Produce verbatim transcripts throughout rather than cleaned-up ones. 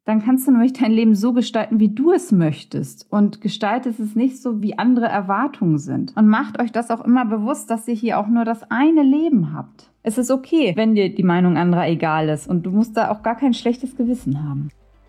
Dann kannst du nämlich dein Leben so gestalten, wie du es möchtest und gestaltest es nicht so, wie andere Erwartungen sind. Und macht euch das auch immer bewusst, dass ihr hier auch nur das eine Leben habt. Es ist okay, wenn dir die Meinung anderer egal ist und du musst da auch gar kein schlechtes Gewissen haben.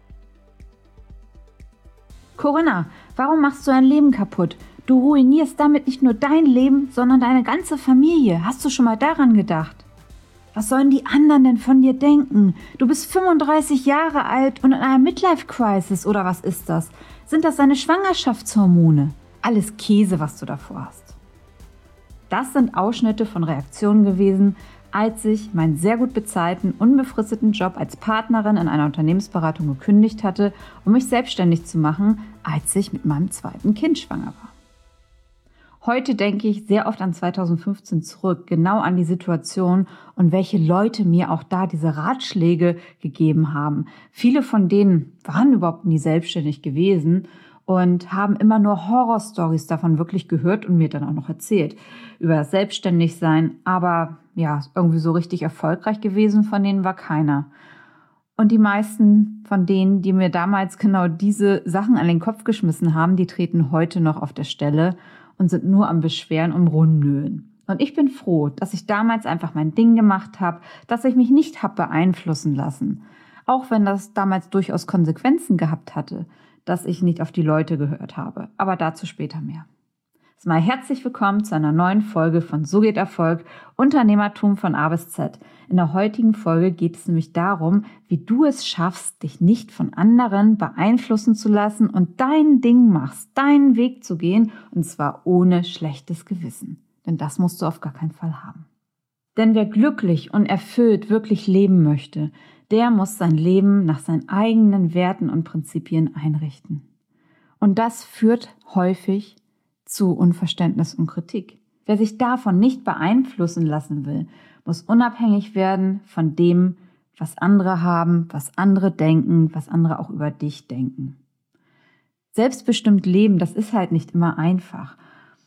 Corinna, warum machst du dein Leben kaputt? Du ruinierst damit nicht nur dein Leben, sondern deine ganze Familie. Hast du schon mal daran gedacht? Was sollen die anderen denn von dir denken? Du bist fünfunddreißig Jahre alt und in einer Midlife-Crisis, oder was ist das? Sind das deine Schwangerschaftshormone? Alles Käse, was du davor hast. Das sind Ausschnitte von Reaktionen gewesen, als ich meinen sehr gut bezahlten, unbefristeten Job als Partnerin in einer Unternehmensberatung gekündigt hatte, um mich selbstständig zu machen, als ich mit meinem zweiten Kind schwanger war. Heute denke ich sehr oft an zweitausendfünfzehn zurück, genau an die Situation und welche Leute mir auch da diese Ratschläge gegeben haben. Viele von denen waren überhaupt nie selbstständig gewesen und haben immer nur Horrorstories davon wirklich gehört und mir dann auch noch erzählt über das Selbstständigsein. Aber ja, irgendwie so richtig erfolgreich gewesen von denen war keiner. Und die meisten von denen, die mir damals genau diese Sachen an den Kopf geschmissen haben, die treten heute noch auf der Stelle und sind nur am Beschweren und Rumnölen. Und ich bin froh, dass ich damals einfach mein Ding gemacht habe, dass ich mich nicht habe beeinflussen lassen. Auch wenn das damals durchaus Konsequenzen gehabt hatte, dass ich nicht auf die Leute gehört habe. Aber dazu später mehr. Mal herzlich willkommen zu einer neuen Folge von So geht Erfolg, Unternehmertum von A bis Z. In der heutigen Folge geht es nämlich darum, wie du es schaffst, dich nicht von anderen beeinflussen zu lassen und dein Ding machst, deinen Weg zu gehen, und zwar ohne schlechtes Gewissen. Denn das musst du auf gar keinen Fall haben. Denn wer glücklich und erfüllt wirklich leben möchte, der muss sein Leben nach seinen eigenen Werten und Prinzipien einrichten. Und das führt häufig zu Unverständnis und Kritik. Wer sich davon nicht beeinflussen lassen will, muss unabhängig werden von dem, was andere haben, was andere denken, was andere auch über dich denken. Selbstbestimmt leben, das ist halt nicht immer einfach.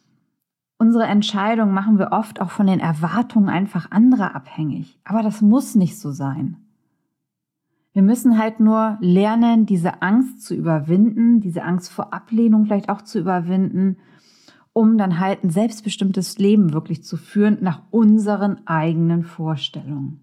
Unsere Entscheidungen machen wir oft auch von den Erwartungen einfach anderer abhängig. Aber das muss nicht so sein. Wir müssen halt nur lernen, diese Angst zu überwinden, diese Angst vor Ablehnung vielleicht auch zu überwinden, um dann halt ein selbstbestimmtes Leben wirklich zu führen nach unseren eigenen Vorstellungen.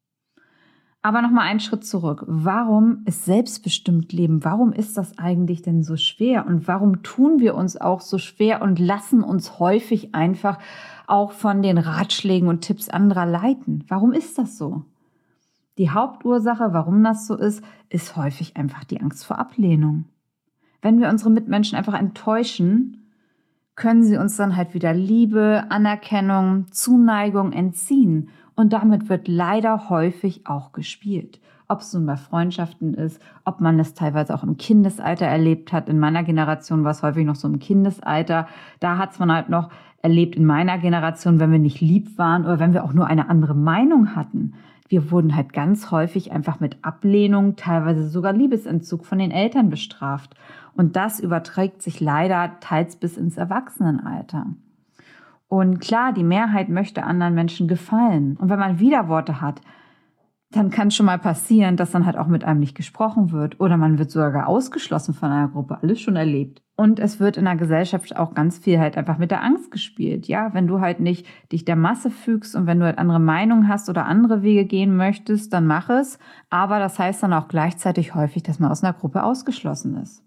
Aber nochmal einen Schritt zurück. Warum ist selbstbestimmt Leben? Warum ist das eigentlich denn so schwer? Und warum tun wir uns auch so schwer und lassen uns häufig einfach auch von den Ratschlägen und Tipps anderer leiten? Warum ist das so? Die Hauptursache, warum das so ist, ist häufig einfach die Angst vor Ablehnung. Wenn wir unsere Mitmenschen einfach enttäuschen, können sie uns dann halt wieder Liebe, Anerkennung, Zuneigung entziehen. Und damit wird leider häufig auch gespielt. Ob es nun bei Freundschaften ist, ob man es teilweise auch im Kindesalter erlebt hat. In meiner Generation war es häufig noch so im Kindesalter. Da hat es man halt noch erlebt in meiner Generation, wenn wir nicht lieb waren oder wenn wir auch nur eine andere Meinung hatten. Wir wurden halt ganz häufig einfach mit Ablehnung, teilweise sogar Liebesentzug von den Eltern bestraft. Und das überträgt sich leider teils bis ins Erwachsenenalter. Und klar, die Mehrheit möchte anderen Menschen gefallen. Und wenn man Widerworte hat, dann kann es schon mal passieren, dass dann halt auch mit einem nicht gesprochen wird. Oder man wird sogar ausgeschlossen von einer Gruppe. Alles schon erlebt. Und es wird in der Gesellschaft auch ganz viel halt einfach mit der Angst gespielt. Ja, wenn du halt nicht dich der Masse fügst und wenn du halt andere Meinungen hast oder andere Wege gehen möchtest, dann mach es. Aber das heißt dann auch gleichzeitig häufig, dass man aus einer Gruppe ausgeschlossen ist.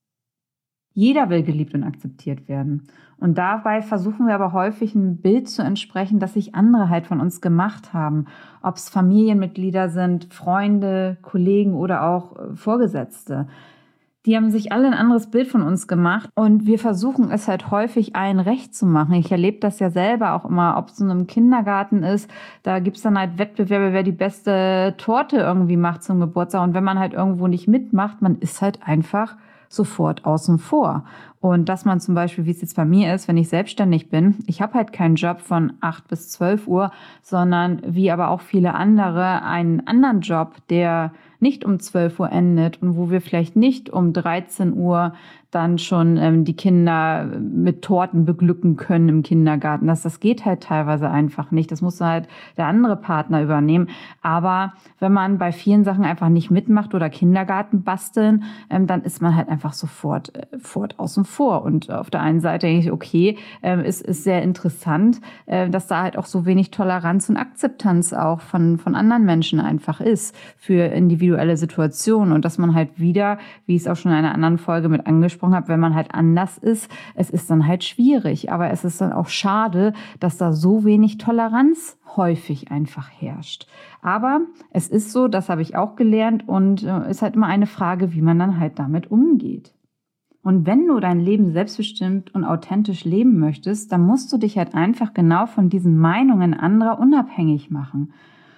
Jeder will geliebt und akzeptiert werden. Und dabei versuchen wir aber häufig ein Bild zu entsprechen, das sich andere halt von uns gemacht haben. Ob es Familienmitglieder sind, Freunde, Kollegen oder auch Vorgesetzte. Die haben sich alle ein anderes Bild von uns gemacht und wir versuchen es halt häufig allen recht zu machen. Ich erlebe das ja selber auch immer, ob es so im Kindergarten ist, da gibt es dann halt Wettbewerbe, wer die beste Torte irgendwie macht zum Geburtstag. Und wenn man halt irgendwo nicht mitmacht, man ist halt einfach sofort außen vor. Und dass man zum Beispiel, wie es jetzt bei mir ist, wenn ich selbstständig bin, ich habe halt keinen Job von acht bis zwölf Uhr, sondern wie aber auch viele andere einen anderen Job, der nicht um zwölf Uhr endet und wo wir vielleicht nicht um dreizehn Uhr dann schon ähm, die Kinder mit Torten beglücken können im Kindergarten. Das, das geht halt teilweise einfach nicht. Das muss halt der andere Partner übernehmen. Aber wenn man bei vielen Sachen einfach nicht mitmacht oder Kindergarten basteln, ähm, dann ist man halt einfach sofort, äh, fort außen vor. Und auf der einen Seite denke ich, okay, äh, ist, ist sehr interessant, äh, dass da halt auch so wenig Toleranz und Akzeptanz auch von, von anderen Menschen einfach ist für individuelle Situationen. Und dass man halt wieder, wie ich es auch schon in einer anderen Folge mit angesprochen habe, wenn man halt anders ist, es ist dann halt schwierig. Aber es ist dann auch schade, dass da so wenig Toleranz häufig einfach herrscht. Aber es ist so, das habe ich auch gelernt und es äh, ist halt immer eine Frage, wie man dann halt damit umgeht. Und wenn du dein Leben selbstbestimmt und authentisch leben möchtest, dann musst du dich halt einfach genau von diesen Meinungen anderer unabhängig machen.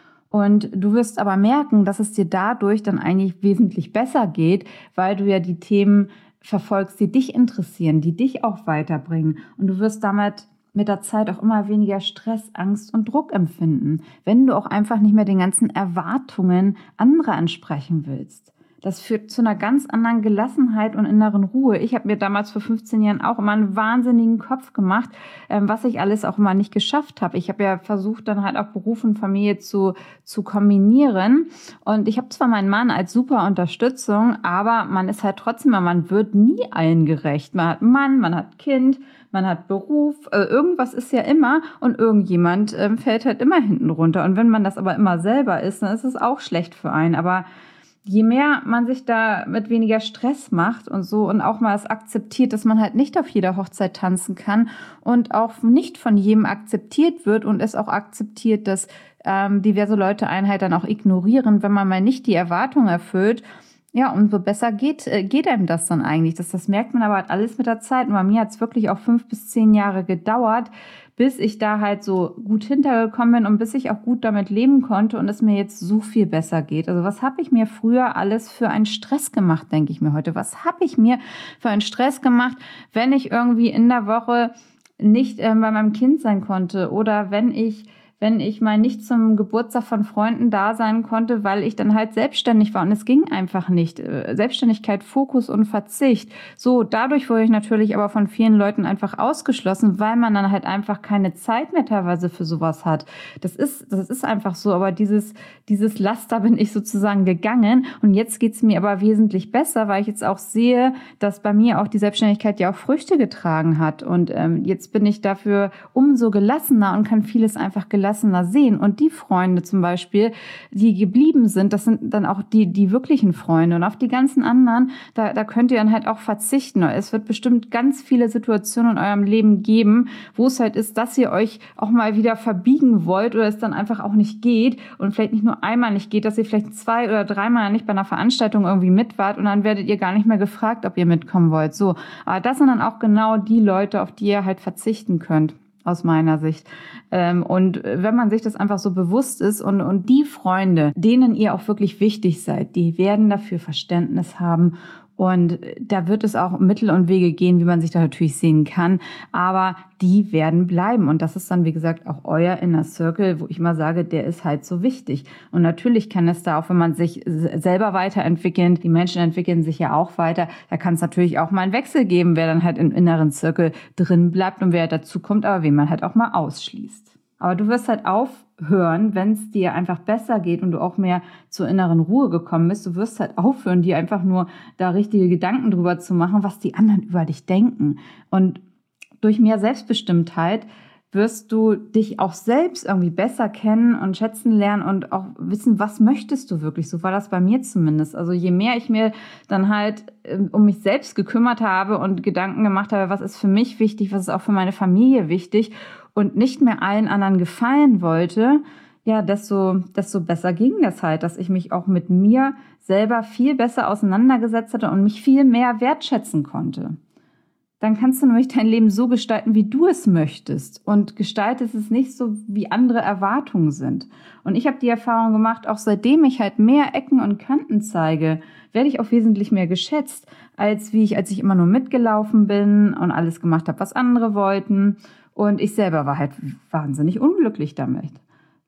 Und du wirst aber merken, dass es dir dadurch dann eigentlich wesentlich besser geht, weil du ja die Themen verfolgst, die dich interessieren, die dich auch weiterbringen. Und du wirst damit mit der Zeit auch immer weniger Stress, Angst und Druck empfinden, wenn du auch einfach nicht mehr den ganzen Erwartungen anderer entsprechen willst. Das führt zu einer ganz anderen Gelassenheit und inneren Ruhe. Ich habe mir damals vor fünfzehn Jahren auch immer einen wahnsinnigen Kopf gemacht, ähm, was ich alles auch immer nicht geschafft habe. Ich habe ja versucht, dann halt auch Beruf und Familie zu, zu kombinieren. Und ich habe zwar meinen Mann als super Unterstützung, aber man ist halt trotzdem, man wird nie allen gerecht. Man hat einen Mann, man hat Kind, man hat Beruf, also irgendwas ist ja immer und irgendjemand ähm, fällt halt immer hinten runter. Und wenn man das aber immer selber ist, dann ist es auch schlecht für einen. Aber je mehr man sich da mit weniger Stress macht und so und auch mal es akzeptiert, dass man halt nicht auf jeder Hochzeit tanzen kann und auch nicht von jedem akzeptiert wird und es auch akzeptiert, dass ähm, diverse Leute einen halt dann auch ignorieren, wenn man mal nicht die Erwartung erfüllt. Ja, umso besser geht, äh, geht einem das dann eigentlich. Das, das merkt man aber halt alles mit der Zeit. Und bei mir hat es wirklich auch fünf bis zehn Jahre gedauert, bis ich da halt so gut hintergekommen bin und bis ich auch gut damit leben konnte und es mir jetzt so viel besser geht. Also was habe ich mir früher alles für einen Stress gemacht, denke ich mir heute. Was habe ich mir für einen Stress gemacht, wenn ich irgendwie in der Woche nicht äh, bei meinem Kind sein konnte oder wenn ich wenn ich mal nicht zum Geburtstag von Freunden da sein konnte, weil ich dann halt selbstständig war und es ging einfach nicht. Selbstständigkeit, Fokus und Verzicht. So, dadurch wurde ich natürlich aber von vielen Leuten einfach ausgeschlossen, weil man dann halt einfach keine Zeit mehr teilweise für sowas hat. Das ist, das ist einfach so, aber dieses, dieses Laster bin ich sozusagen gegangen und jetzt geht's mir aber wesentlich besser, weil ich jetzt auch sehe, dass bei mir auch die Selbstständigkeit ja auch Früchte getragen hat und ähm, jetzt bin ich dafür umso gelassener und kann vieles einfach gelassener sehen. Und die Freunde zum Beispiel, die geblieben sind, das sind dann auch die, die wirklichen Freunde. Und auf die ganzen anderen, da, da könnt ihr dann halt auch verzichten. Es wird bestimmt ganz viele Situationen in eurem Leben geben, wo es halt ist, dass ihr euch auch mal wieder verbiegen wollt oder es dann einfach auch nicht geht und vielleicht nicht nur einmal nicht geht, dass ihr vielleicht zwei oder dreimal nicht bei einer Veranstaltung irgendwie mit wart und dann werdet ihr gar nicht mehr gefragt, ob ihr mitkommen wollt. So, aber das sind dann auch genau die Leute, auf die ihr halt verzichten könnt. Aus meiner Sicht. Und wenn man sich das einfach so bewusst ist und, und die Freunde, denen ihr auch wirklich wichtig seid, die werden dafür Verständnis haben. Und da wird es auch Mittel und Wege gehen, wie man sich da natürlich sehen kann. Aber die werden bleiben. Und das ist dann, wie gesagt, auch euer Inner Circle, wo ich mal sage, der ist halt so wichtig. Und natürlich kann es da auch, wenn man sich selber weiterentwickelt, die Menschen entwickeln sich ja auch weiter, da kann es natürlich auch mal einen Wechsel geben, wer dann halt im inneren Circle drin bleibt und wer dazu kommt, aber wen man halt auch mal ausschließt. Aber du wirst halt aufhören, wenn es dir einfach besser geht und du auch mehr zur inneren Ruhe gekommen bist. Du wirst halt aufhören, dir einfach nur da richtige Gedanken drüber zu machen, was die anderen über dich denken. Und durch mehr Selbstbestimmtheit wirst du dich auch selbst irgendwie besser kennen und schätzen lernen und auch wissen, was möchtest du wirklich. So war das bei mir zumindest. Also je mehr ich mir dann halt um mich selbst gekümmert habe und Gedanken gemacht habe, was ist für mich wichtig, was ist auch für meine Familie wichtig und nicht mehr allen anderen gefallen wollte, ja, desto, desto besser ging das halt, dass ich mich auch mit mir selber viel besser auseinandergesetzt hatte und mich viel mehr wertschätzen konnte. Dann kannst du nämlich dein Leben so gestalten, wie du es möchtest und gestaltest es nicht so, wie andere Erwartungen sind. Und ich habe die Erfahrung gemacht, auch seitdem ich halt mehr Ecken und Kanten zeige, werde ich auch wesentlich mehr geschätzt, als wie ich, als ich immer nur mitgelaufen bin und alles gemacht habe, was andere wollten. Und ich selber war halt wahnsinnig unglücklich damit.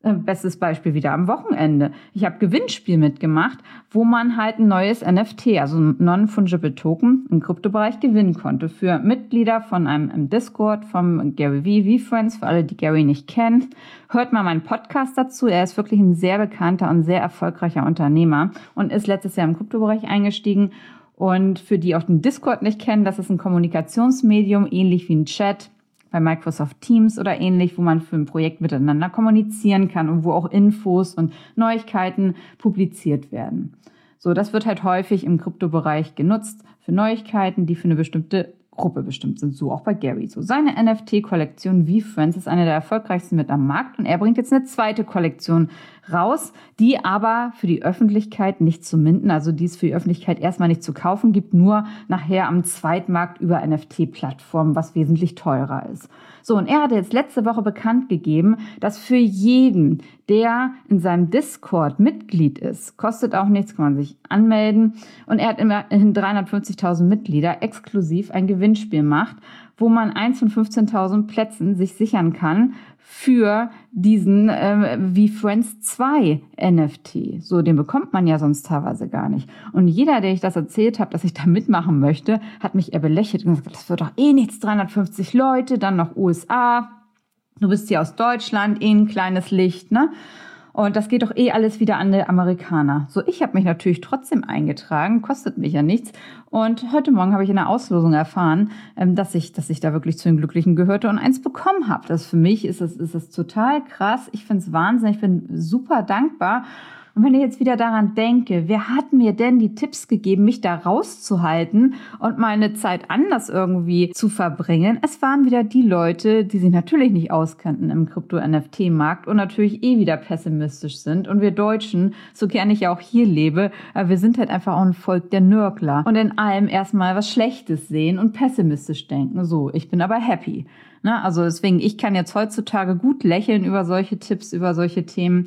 Bestes Beispiel wieder am Wochenende. Ich habe Gewinnspiel mitgemacht, wo man halt ein neues N F T, also ein Non-Fungible Token im Kryptobereich gewinnen konnte für Mitglieder von einem im Discord vom Gary Vee, VeeFriends, für alle, die Gary nicht kennen. Hört mal meinen Podcast dazu. Er ist wirklich ein sehr bekannter und sehr erfolgreicher Unternehmer und ist letztes Jahr im Kryptobereich eingestiegen. Und für die auch den Discord nicht kennen, das ist ein Kommunikationsmedium, ähnlich wie ein Chat bei Microsoft Teams oder ähnlich, wo man für ein Projekt miteinander kommunizieren kann und wo auch Infos und Neuigkeiten publiziert werden. So, das wird halt häufig im Kryptobereich genutzt für Neuigkeiten, die für eine bestimmte Gruppe bestimmt sind. So auch bei Gary. So, seine N F T-Kollektion VeeFriends ist eine der erfolgreichsten mit am Markt und er bringt jetzt eine zweite Kollektion raus, die aber für die Öffentlichkeit nicht zu minden, also die es für die Öffentlichkeit erstmal nicht zu kaufen gibt, nur nachher am Zweitmarkt über N F T-Plattformen, was wesentlich teurer ist. So, und er hatte jetzt letzte Woche bekannt gegeben, dass für jeden, der in seinem Discord Mitglied ist, kostet auch nichts, kann man sich anmelden, und er hat immerhin dreihundertfünfzigtausend Mitglieder, exklusiv ein Gewinnspiel macht, wo man eins von fünfzehntausend Plätzen sich sichern kann für diesen äh, VeeFriends zwei N F T. So, den bekommt man ja sonst teilweise gar nicht. Und jeder, der ich das erzählt habe, dass ich da mitmachen möchte, hat mich eher belächelt und gesagt, das wird doch eh nichts, dreihundertfünfzig Leute, dann noch U S A. Du bist hier aus Deutschland, eh ein kleines Licht, ne? Und das geht doch eh alles wieder an die Amerikaner. So, ich habe mich natürlich trotzdem eingetragen, kostet mich ja nichts. Und heute Morgen habe ich in der Auslosung erfahren, dass ich, dass ich da wirklich zu den Glücklichen gehörte und eins bekommen habe. Das für mich ist es, ist es total krass. Ich finde es Wahnsinn. Ich bin super dankbar. Und wenn ich jetzt wieder daran denke, wer hat mir denn die Tipps gegeben, mich da rauszuhalten und meine Zeit anders irgendwie zu verbringen? Es waren wieder die Leute, die sich natürlich nicht auskannten im Krypto-N F T-Markt und natürlich eh wieder pessimistisch sind. Und wir Deutschen, so gern ich ja auch hier lebe, wir sind halt einfach auch ein Volk der Nörgler und in allem erstmal was Schlechtes sehen und pessimistisch denken. So, ich bin aber happy. Ne? Also deswegen, ich kann jetzt heutzutage gut lächeln über solche Tipps, über solche Themen.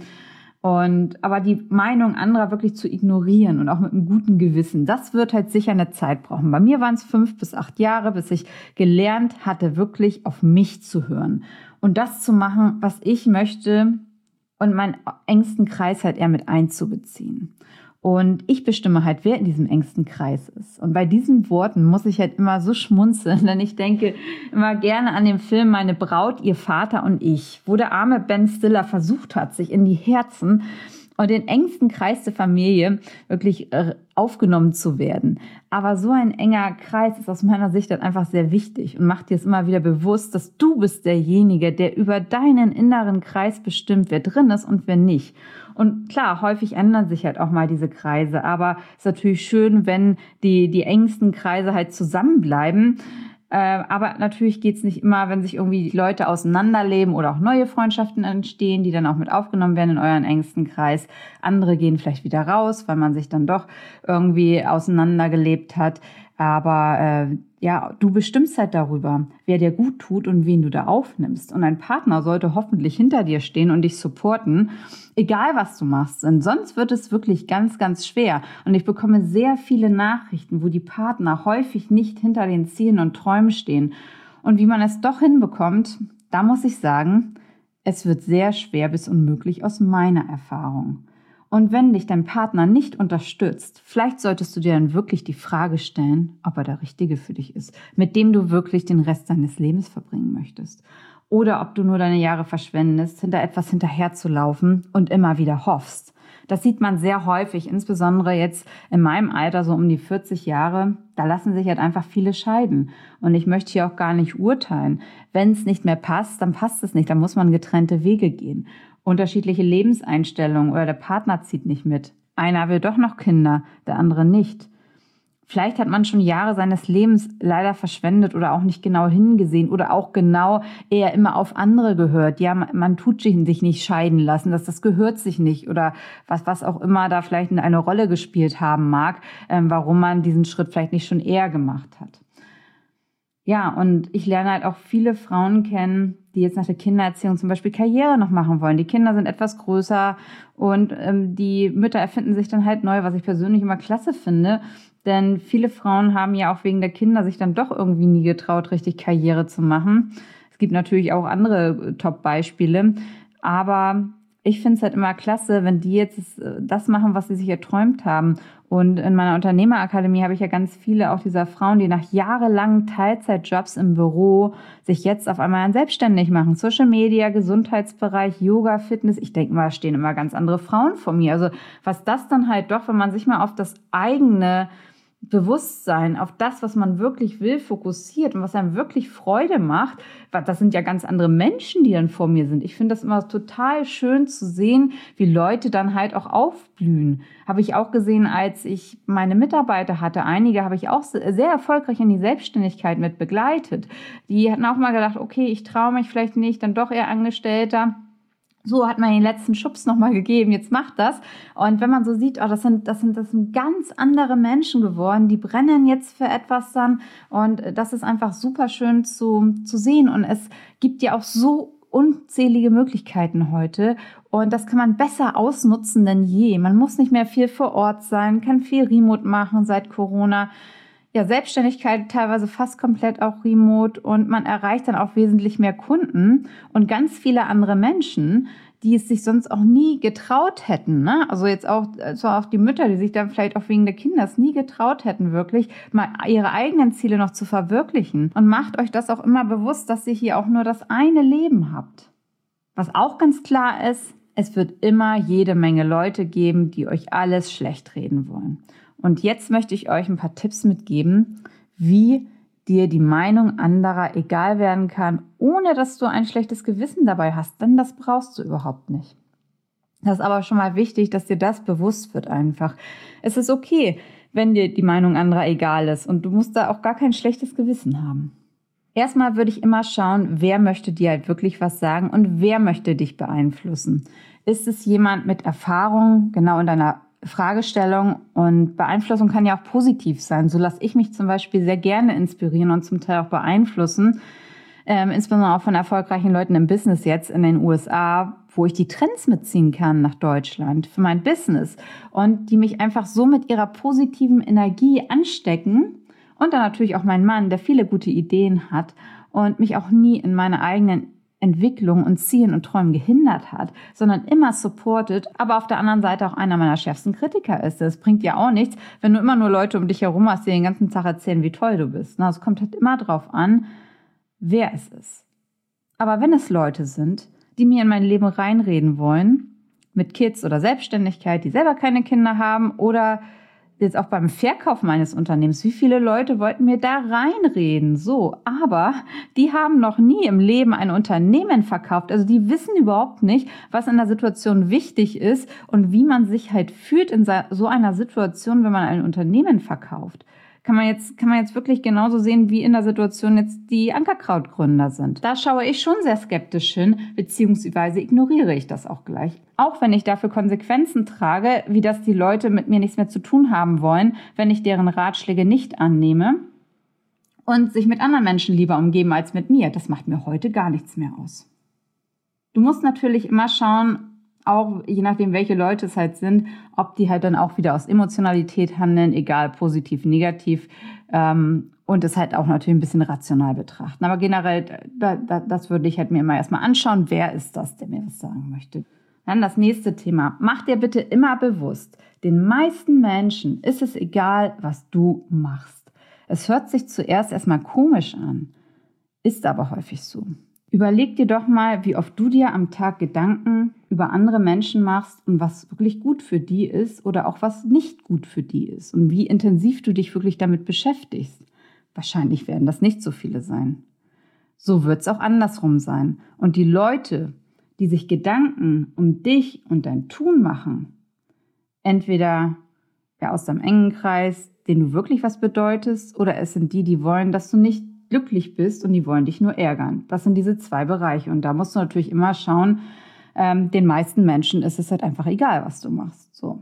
Und, aber die Meinung anderer wirklich zu ignorieren und auch mit einem guten Gewissen, das wird halt sicher eine Zeit brauchen. Bei mir waren es fünf bis acht Jahre, bis ich gelernt hatte, wirklich auf mich zu hören und das zu machen, was ich möchte und meinen engsten Kreis halt eher mit einzubeziehen. Und ich bestimme halt, wer in diesem engsten Kreis ist. Und bei diesen Worten muss ich halt immer so schmunzeln, denn ich denke immer gerne an den Film Meine Braut, ihr Vater und ich, wo der arme Ben Stiller versucht hat, sich in die Herzen und den engsten Kreis der Familie wirklich aufgenommen zu werden. Aber so ein enger Kreis ist aus meiner Sicht dann einfach sehr wichtig und macht dir es immer wieder bewusst, dass du bist derjenige, der über deinen inneren Kreis bestimmt, wer drin ist und wer nicht. Und klar, häufig ändern sich halt auch mal diese Kreise, aber es ist natürlich schön, wenn die, die engsten Kreise halt zusammenbleiben. Äh, aber natürlich geht's nicht immer, wenn sich irgendwie die Leute auseinanderleben oder auch neue Freundschaften entstehen, die dann auch mit aufgenommen werden in euren engsten Kreis. Andere gehen vielleicht wieder raus, weil man sich dann doch irgendwie auseinandergelebt hat. Aber äh, ja, du bestimmst halt darüber, wer dir gut tut und wen du da aufnimmst. Und ein Partner sollte hoffentlich hinter dir stehen und dich supporten, egal was du machst. Denn sonst wird es wirklich ganz, ganz schwer. Und ich bekomme sehr viele Nachrichten, wo die Partner häufig nicht hinter den Zielen und Träumen stehen. Und wie man es doch hinbekommt, da muss ich sagen, es wird sehr schwer bis unmöglich aus meiner Erfahrung. Und wenn dich dein Partner nicht unterstützt, vielleicht solltest du dir dann wirklich die Frage stellen, ob er der Richtige für dich ist, mit dem du wirklich den Rest deines Lebens verbringen möchtest. Oder ob du nur deine Jahre verschwendest, hinter etwas hinterherzulaufen und immer wieder hoffst. Das sieht man sehr häufig, insbesondere jetzt in meinem Alter, so um die vierzig Jahre. Da lassen sich halt einfach viele scheiden. Und ich möchte hier auch gar nicht urteilen. Wenn es nicht mehr passt, dann passt es nicht. Dann muss man getrennte Wege gehen. Unterschiedliche Lebenseinstellungen oder der Partner zieht nicht mit. Einer will doch noch Kinder, der andere nicht. Vielleicht hat man schon Jahre seines Lebens leider verschwendet oder auch nicht genau hingesehen oder auch genau eher immer auf andere gehört. Ja, man, man tut sich nicht scheiden lassen, das, das gehört sich nicht oder was, was auch immer da vielleicht eine Rolle gespielt haben mag, ähm, warum man diesen Schritt vielleicht nicht schon eher gemacht hat. Ja, und ich lerne halt auch viele Frauen kennen, die jetzt nach der Kindererziehung zum Beispiel Karriere noch machen wollen. Die Kinder sind etwas größer und ähm, die Mütter erfinden sich dann halt neu, was ich persönlich immer klasse finde. Denn viele Frauen haben ja auch wegen der Kinder sich dann doch irgendwie nie getraut, richtig Karriere zu machen. Es gibt natürlich auch andere Top-Beispiele. Aber Ich finde es halt immer klasse, wenn die jetzt das machen, was sie sich erträumt haben. Und in meiner Unternehmerakademie habe ich ja ganz viele auch dieser Frauen, die nach jahrelangen Teilzeitjobs im Büro sich jetzt auf einmal selbstständig machen. Social Media, Gesundheitsbereich, Yoga, Fitness. Ich denke mal, da stehen immer ganz andere Frauen vor mir. Also was das dann halt doch, wenn man sich mal auf das eigene Bewusstsein, auf das, was man wirklich will, fokussiert und was einem wirklich Freude macht, das sind ja ganz andere Menschen, die dann vor mir sind. Ich finde das immer total schön zu sehen, wie Leute dann halt auch aufblühen. Habe ich auch gesehen, als ich meine Mitarbeiter hatte. Einige habe ich auch sehr erfolgreich in die Selbstständigkeit mit begleitet. Die hatten auch mal gedacht, okay, ich traue mich vielleicht nicht, dann doch eher Angestellter. So hat man den letzten Schubs nochmal gegeben, jetzt macht das. Und wenn man so sieht, oh, das sind, das sind, das sind ganz andere Menschen geworden, die brennen jetzt für etwas dann. Und das ist einfach super schön zu, zu sehen. Und es gibt ja auch so unzählige Möglichkeiten heute. Und das kann man besser ausnutzen denn je. Man muss nicht mehr viel vor Ort sein, kann viel Remote machen seit Corona. Ja, Selbstständigkeit teilweise fast komplett auch remote und man erreicht dann auch wesentlich mehr Kunden und ganz viele andere Menschen, die es sich sonst auch nie getraut hätten. Ne? Also jetzt auch, also auch die Mütter, die sich dann vielleicht auch wegen der Kinder nie getraut hätten, wirklich mal ihre eigenen Ziele noch zu verwirklichen. Und macht euch das auch immer bewusst, dass ihr hier auch nur das eine Leben habt. Was auch ganz klar ist, es wird immer jede Menge Leute geben, die euch alles schlecht reden wollen. Und jetzt möchte ich euch ein paar Tipps mitgeben, wie dir die Meinung anderer egal werden kann, ohne dass du ein schlechtes Gewissen dabei hast, denn das brauchst du überhaupt nicht. Das ist aber schon mal wichtig, dass dir das bewusst wird einfach. Es ist okay, wenn dir die Meinung anderer egal ist und du musst da auch gar kein schlechtes Gewissen haben. Erstmal würde ich immer schauen, wer möchte dir halt wirklich was sagen und wer möchte dich beeinflussen. Ist es jemand mit Erfahrung, genau in deiner Fragestellung, und Beeinflussung kann ja auch positiv sein. So lasse ich mich zum Beispiel sehr gerne inspirieren und zum Teil auch beeinflussen, ähm, insbesondere auch von erfolgreichen Leuten im Business jetzt in den U S A, wo ich die Trends mitziehen kann nach Deutschland für mein Business und die mich einfach so mit ihrer positiven Energie anstecken. Und dann natürlich auch mein Mann, der viele gute Ideen hat und mich auch nie in meine eigenen Entwicklung und Zielen und Träumen gehindert hat, sondern immer supportet, aber auf der anderen Seite auch einer meiner schärfsten Kritiker ist. Das bringt ja auch nichts, wenn du immer nur Leute um dich herum hast, die den ganzen Tag erzählen, wie toll du bist. Es kommt halt immer drauf an, wer es ist. Aber wenn es Leute sind, die mir in mein Leben reinreden wollen, mit Kids oder Selbstständigkeit, die selber keine Kinder haben oder jetzt auch beim Verkauf meines Unternehmens, wie viele Leute wollten mir da reinreden? So, aber die haben noch nie im Leben ein Unternehmen verkauft. Also die wissen überhaupt nicht, was in der Situation wichtig ist und wie man sich halt fühlt in so einer Situation, wenn man ein Unternehmen verkauft. Kann man jetzt, kann man jetzt wirklich genauso sehen, wie in der Situation jetzt die Ankerkrautgründer sind. Da schaue ich schon sehr skeptisch hin, beziehungsweise ignoriere ich das auch gleich. Auch wenn ich dafür Konsequenzen trage, wie dass die Leute mit mir nichts mehr zu tun haben wollen, wenn ich deren Ratschläge nicht annehme und sich mit anderen Menschen lieber umgeben als mit mir. Das macht mir heute gar nichts mehr aus. Du musst natürlich immer schauen, auch je nachdem, welche Leute es halt sind, ob die halt dann auch wieder aus Emotionalität handeln, egal positiv, negativ, ähm, und es halt auch natürlich ein bisschen rational betrachten. Aber generell, da, da, das würde ich halt mir immer erstmal anschauen, wer ist das, der mir das sagen möchte. Dann das nächste Thema. Mach dir bitte immer bewusst, den meisten Menschen ist es egal, was du machst. Es hört sich zuerst erstmal komisch an, ist aber häufig so. Überleg dir doch mal, wie oft du dir am Tag Gedanken über andere Menschen machst und was wirklich gut für die ist oder auch was nicht gut für die ist und wie intensiv du dich wirklich damit beschäftigst. Wahrscheinlich werden das nicht so viele sein. So wird es auch andersrum sein. Und die Leute, die sich Gedanken um dich und dein Tun machen, entweder ja, aus deinem engen Kreis, denen du wirklich was bedeutest, oder es sind die, die wollen, dass du nicht glücklich bist und die wollen dich nur ärgern. Das sind diese zwei Bereiche und da musst du natürlich immer schauen, ähm, den meisten Menschen ist es halt einfach egal, was du machst. So.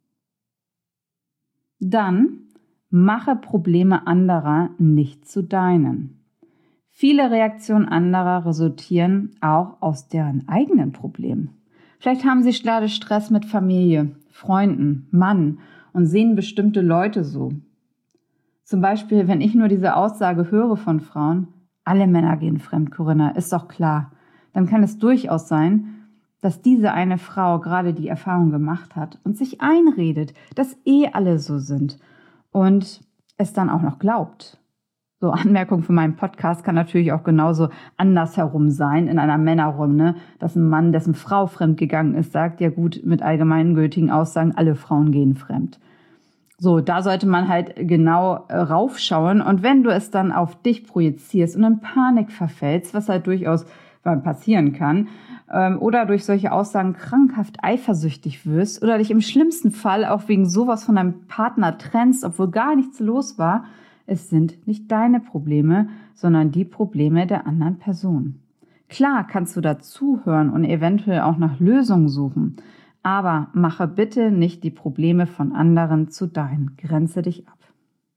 Dann mache Probleme anderer nicht zu deinen. Viele Reaktionen anderer resultieren auch aus deren eigenen Problemen. Vielleicht haben sie gerade Stress mit Familie, Freunden, Mann und sehen bestimmte Leute so. Zum Beispiel, wenn ich nur diese Aussage höre von Frauen, alle Männer gehen fremd, Corinna, ist doch klar, dann kann es durchaus sein, dass diese eine Frau gerade die Erfahrung gemacht hat und sich einredet, dass eh alle so sind und es dann auch noch glaubt. So, Anmerkung für meinen Podcast kann natürlich auch genauso andersherum sein, in einer Männerrunde, dass ein Mann, dessen Frau fremdgegangen ist, sagt, ja gut, mit allgemeingültigen Aussagen, alle Frauen gehen fremd. So, da sollte man halt genau äh, raufschauen. Und wenn du es dann auf dich projizierst und in Panik verfällst, was halt durchaus passieren kann, ähm, oder durch solche Aussagen krankhaft eifersüchtig wirst oder dich im schlimmsten Fall auch wegen sowas von deinem Partner trennst, obwohl gar nichts los war, es sind nicht deine Probleme, sondern die Probleme der anderen Person. Klar kannst du dazuhören und eventuell auch nach Lösungen suchen, aber mache bitte nicht die Probleme von anderen zu deinen. Grenze dich ab.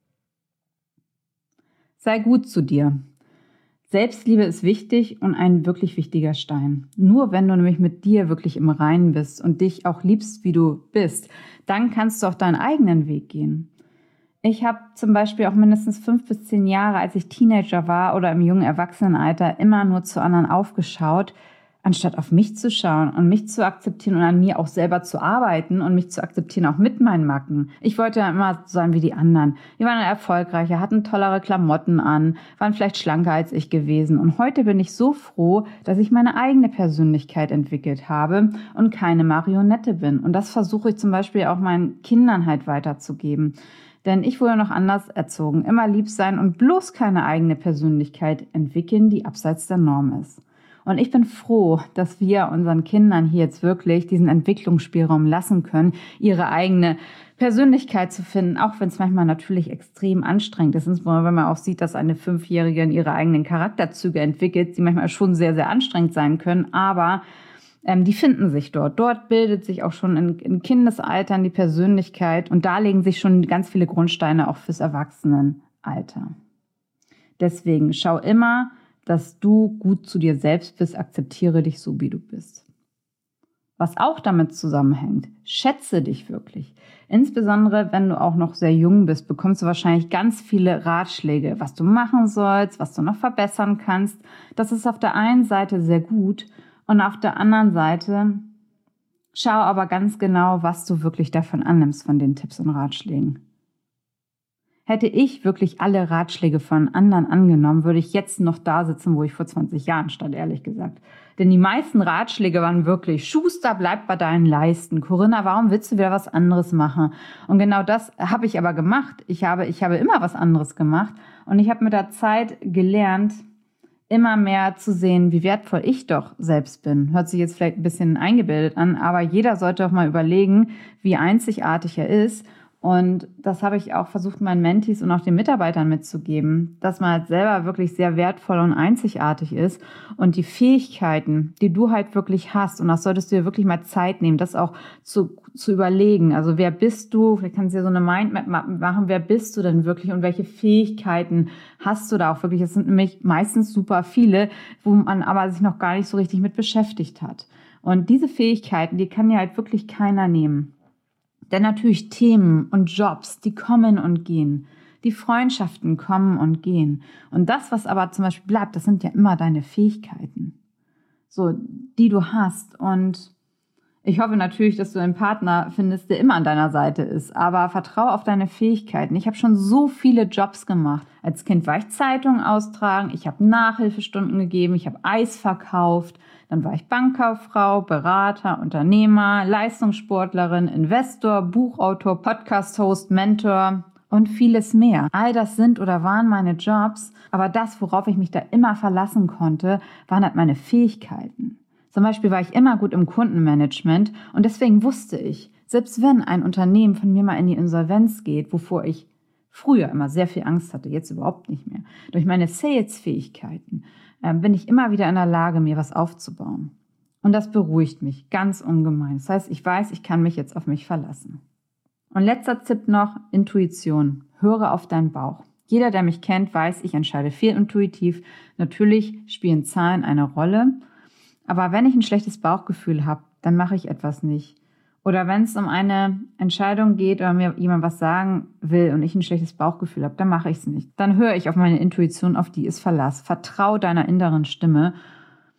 Sei gut zu dir. Selbstliebe ist wichtig und ein wirklich wichtiger Stein. Nur wenn du nämlich mit dir wirklich im Reinen bist und dich auch liebst, wie du bist, dann kannst du auch deinen eigenen Weg gehen. Ich habe zum Beispiel auch mindestens fünf bis zehn Jahre, als ich Teenager war oder im jungen Erwachsenenalter, immer nur zu anderen aufgeschaut, anstatt auf mich zu schauen und mich zu akzeptieren und an mir auch selber zu arbeiten und mich zu akzeptieren, auch mit meinen Macken. Ich wollte ja immer sein wie die anderen. Die waren erfolgreicher, hatten tollere Klamotten an, waren vielleicht schlanker als ich gewesen. Und heute bin ich so froh, dass ich meine eigene Persönlichkeit entwickelt habe und keine Marionette bin. Und das versuche ich zum Beispiel auch meinen Kindern halt weiterzugeben. Denn ich wurde noch anders erzogen. Immer lieb sein und bloß keine eigene Persönlichkeit entwickeln, die abseits der Norm ist. Und ich bin froh, dass wir unseren Kindern hier jetzt wirklich diesen Entwicklungsspielraum lassen können, ihre eigene Persönlichkeit zu finden, auch wenn es manchmal natürlich extrem anstrengend ist. Insbesondere wenn man auch sieht, dass eine Fünfjährige in ihre eigenen Charakterzüge entwickelt, die manchmal schon sehr, sehr anstrengend sein können, aber ähm, die finden sich dort. Dort bildet sich auch schon in, in Kindesaltern die Persönlichkeit und da legen sich schon ganz viele Grundsteine auch fürs Erwachsenenalter. Deswegen schau immer, dass du gut zu dir selbst bist, akzeptiere dich so, wie du bist. Was auch damit zusammenhängt, schätze dich wirklich. Insbesondere, wenn du auch noch sehr jung bist, bekommst du wahrscheinlich ganz viele Ratschläge, was du machen sollst, was du noch verbessern kannst. Das ist auf der einen Seite sehr gut und auf der anderen Seite schau aber ganz genau, was du wirklich davon annimmst, von den Tipps und Ratschlägen. Hätte ich wirklich alle Ratschläge von anderen angenommen, würde ich jetzt noch da sitzen, wo ich vor zwanzig Jahren stand, ehrlich gesagt. Denn die meisten Ratschläge waren wirklich, Schuster, bleib bei deinen Leisten. Corinna, warum willst du wieder was anderes machen? Und genau das habe ich aber gemacht. Ich habe, ich habe immer was anderes gemacht. Und ich habe mit der Zeit gelernt, immer mehr zu sehen, wie wertvoll ich doch selbst bin. Hört sich jetzt vielleicht ein bisschen eingebildet an, aber jeder sollte auch mal überlegen, wie einzigartig er ist. Und das habe ich auch versucht, meinen Mentees und auch den Mitarbeitern mitzugeben, dass man halt selber wirklich sehr wertvoll und einzigartig ist und die Fähigkeiten, die du halt wirklich hast, und das solltest du dir wirklich mal Zeit nehmen, das auch zu, zu überlegen. Also wer bist du? Vielleicht kannst du dir so eine Mindmap machen, wer bist du denn wirklich und welche Fähigkeiten hast du da auch wirklich? Es sind nämlich meistens super viele, wo man aber sich noch gar nicht so richtig mit beschäftigt hat. Und diese Fähigkeiten, die kann dir halt wirklich keiner nehmen. Denn natürlich Themen und Jobs, die kommen und gehen. Die Freundschaften kommen und gehen. Und das, was aber zum Beispiel bleibt, das sind ja immer deine Fähigkeiten. So, die du hast. Und ich hoffe natürlich, dass du einen Partner findest, der immer an deiner Seite ist. Aber vertraue auf deine Fähigkeiten. Ich habe schon so viele Jobs gemacht. Als Kind war ich Zeitungen austragen, ich habe Nachhilfestunden gegeben, ich habe Eis verkauft. Dann war ich Bankkauffrau, Berater, Unternehmer, Leistungssportlerin, Investor, Buchautor, Podcast-Host, Mentor und vieles mehr. All das sind oder waren meine Jobs, aber das, worauf ich mich da immer verlassen konnte, waren halt meine Fähigkeiten. Zum Beispiel war ich immer gut im Kundenmanagement und deswegen wusste ich, selbst wenn ein Unternehmen von mir mal in die Insolvenz geht, wovor ich früher immer sehr viel Angst hatte, jetzt überhaupt nicht mehr, durch meine Sales-Fähigkeiten, bin ich immer wieder in der Lage, mir was aufzubauen. Und das beruhigt mich ganz ungemein. Das heißt, ich weiß, ich kann mich jetzt auf mich verlassen. Und letzter Tipp noch, Intuition. Höre auf deinen Bauch. Jeder, der mich kennt, weiß, ich entscheide viel intuitiv. Natürlich spielen Zahlen eine Rolle. Aber wenn ich ein schlechtes Bauchgefühl habe, dann mache ich etwas nicht. Oder wenn es um eine Entscheidung geht oder mir jemand was sagen will und ich ein schlechtes Bauchgefühl habe, dann mache ich es nicht. Dann höre ich auf meine Intuition, auf die ist Verlass. Vertrau deiner inneren Stimme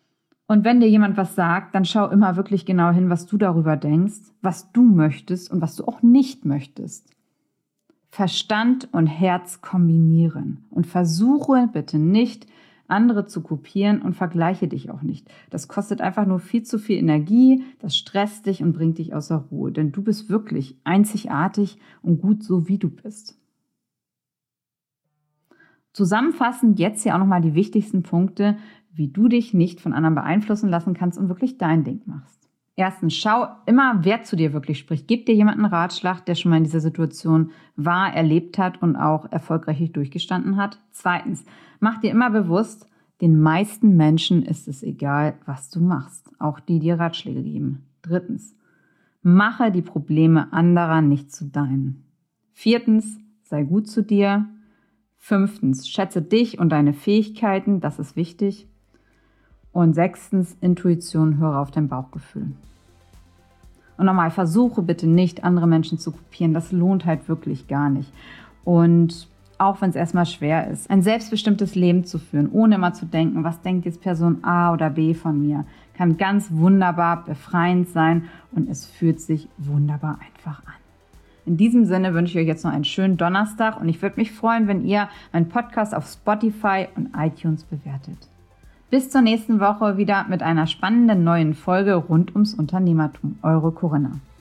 Und wenn dir jemand was sagt, dann schau immer wirklich genau hin, was du darüber denkst, was du möchtest und was du auch nicht möchtest. Verstand und Herz kombinieren und versuche bitte nicht, andere zu kopieren und vergleiche dich auch nicht. Das kostet einfach nur viel zu viel Energie, das stresst dich und bringt dich außer Ruhe, denn du bist wirklich einzigartig und gut so, wie du bist. Zusammenfassend jetzt hier auch nochmal die wichtigsten Punkte, wie du dich nicht von anderen beeinflussen lassen kannst und wirklich dein Ding machst. Erstens, schau immer, wer zu dir wirklich spricht. Gib dir jemanden einen Ratschlag, der schon mal in dieser Situation war, erlebt hat und auch erfolgreich durchgestanden hat. Zweitens, mach dir immer bewusst, den meisten Menschen ist es egal, was du machst. Auch die dir Ratschläge geben. Drittens, mache die Probleme anderer nicht zu deinen. Viertens, sei gut zu dir. Fünftens, schätze dich und deine Fähigkeiten, das ist wichtig. Und sechstens, Intuition, höre auf dein Bauchgefühl. Und nochmal, versuche bitte nicht, andere Menschen zu kopieren. Das lohnt halt wirklich gar nicht. Und auch wenn es erstmal schwer ist, ein selbstbestimmtes Leben zu führen, ohne immer zu denken, was denkt jetzt Person A oder B von mir, kann ganz wunderbar befreiend sein und es fühlt sich wunderbar einfach an. In diesem Sinne wünsche ich euch jetzt noch einen schönen Donnerstag und ich würde mich freuen, wenn ihr meinen Podcast auf Spotify und iTunes bewertet. Bis zur nächsten Woche wieder mit einer spannenden neuen Folge rund ums Unternehmertum. Eure Corinna.